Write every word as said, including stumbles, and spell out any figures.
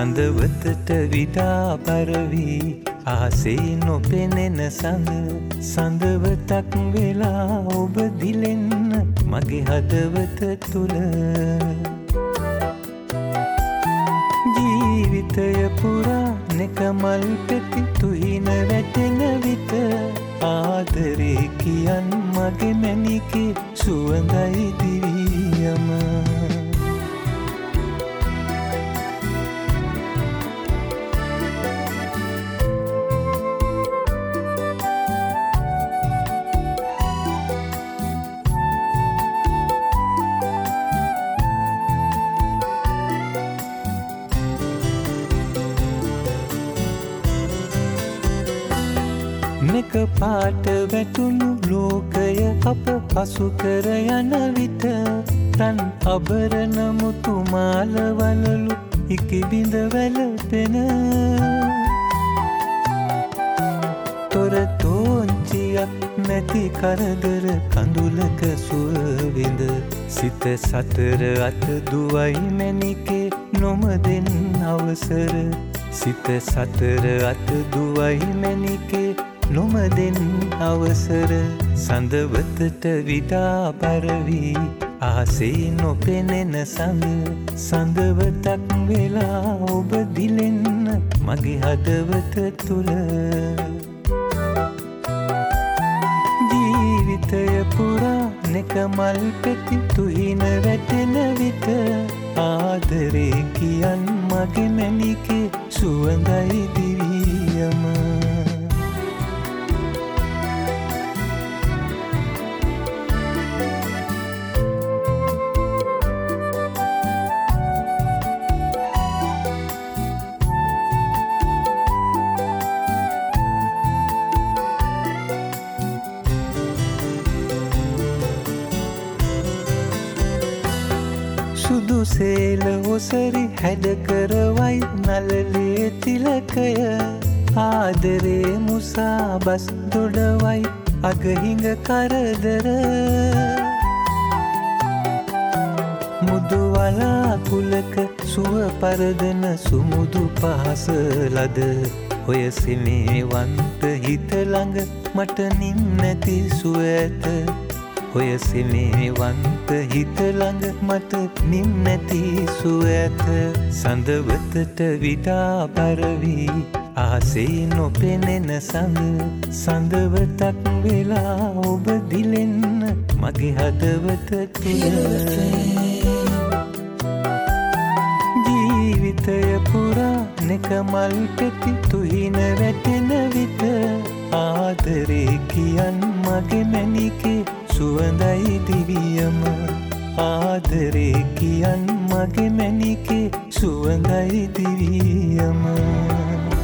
සඳවතට විඩා පරවි ආසේ නොපෙනෙන සඳ සඳවතක් වෙලා ඔබ දිලෙන්න මගේ හදවත තුල ජීවිතය පුරා නෙකමල් පෙති තුහින වැටෙන විට ආදරේ කියන් මගේ මැනිකේ සුවඳයි දිවියම නෙක පාට වැටුණු ලෝකය අප පසු කර යන විට රන් අබරන මුතු මාලවලලු ඉකිබිඳ වැළපෙන තොර තෝංචියක් නැති කරදර කඳුලක සුවවිඳ සිත සතර අත දුවයි මැනිකේ නොමදෙන් අවසර සිත සතර අත දුවයි මැනිකේ නොමදෙන් අවසර සඳවතට විඩා පරවි ආසේ නොපෙනෙන සඳ සඳවතක් වෙලා ඔබ දිලෙන්න මගේ හදවත තුල ජීවිතය පුරා නෙකමල් පෙති තුහින වැටෙන විට ආදරේ කියන් මගේ මැනිකේ සුවඳයි දිවියම සුදු සේල ඔසරි හැඩ කරවයි නලලේ තිලකය ආදරේ මුසා බස් දොඩවයි අගහිඟ කරදර මුදු වලාකුලක සුව පරදන සුමුදු පහස ලද ඔය සිනේවන්ත හිත ළඟ මට නින් නැති සුව ඇත ඔය සිනේවන්ත හිත ළඟ මට නින් නැති සුව ඇත සඳවතට විඩා පරවි ආසේ නොපෙනෙන සඳ සඳවතක් වෙලා ඔබ දිලෙන්න මගේ හදවත තුල ජීවිතය පුරා නෙකමල් පෙති තුහින වැටෙන විට ආදරේ කියන් මගේ මැනිකේ සුවඳයි දිවියම ආදරේ කියන් මගේ මැනිකේ සුවඳයි දිවියම